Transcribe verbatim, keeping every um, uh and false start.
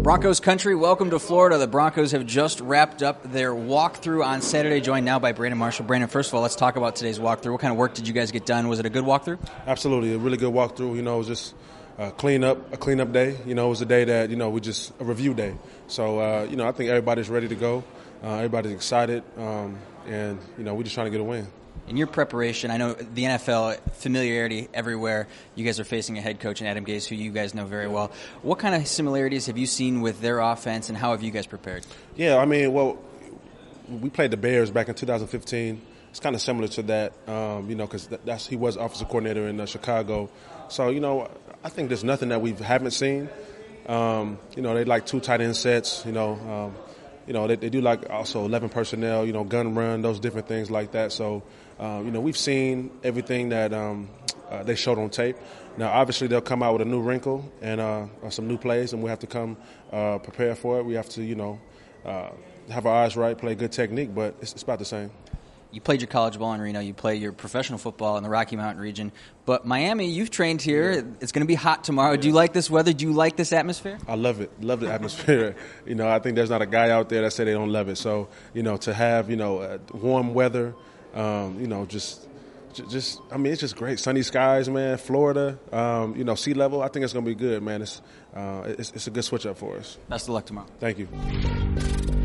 Broncos country, welcome to Florida. The Broncos have just wrapped up their walkthrough on Saturday, joined now by Brandon Marshall. Brandon, first of all, let's talk about today's walkthrough. What kind of work did you guys get done? Was it a good walkthrough? Absolutely, a really good walkthrough. You know, it was just a clean up, a clean up day. You know, it was a day that, you know, we just, a review day. So, uh, you know, I think everybody's ready to go. Uh, everybody's excited. Um, and, you know, we're just trying to get a win. In your preparation, I know the N F L, familiarity everywhere. You guys are facing a head coach in Adam Gase, who you guys know very well. What kind of similarities have you seen with their offense, and how have you guys prepared? Yeah, I mean, well, we played the Bears back in two thousand fifteen. It's kind of similar to that, um, you know, because that's he was offensive coordinator in uh, Chicago. So, you know, I think there's nothing that we haven't seen. Um, you know, they like two tight end sets, you know. Um, you know, they, they do like also eleven personnel, you know, gun run, those different things like that. So, uh, you know, we've seen everything that um, uh, they showed on tape. Now, obviously, they'll come out with a new wrinkle and uh, some new plays, and we have to come uh, prepared for it. We have to, you know, uh, have our eyes right, play good technique, but it's, it's about the same. You played your college ball in Reno. You play your professional football in the Rocky Mountain region. But Miami, you've trained here. Yeah. It's going to be hot tomorrow. Yeah. Do you like this weather? Do you like this atmosphere? I love it. Love the atmosphere. You know, I think there's not a guy out there that say they don't love it. So, you know, to have, you know, uh, warm weather, um, you know, just, just, I mean, it's just great. Sunny skies, man. Florida, um, you know, sea level. I think it's going to be good, man. It's, uh, it's, it's a good switch up for us. Best of luck tomorrow. Thank you.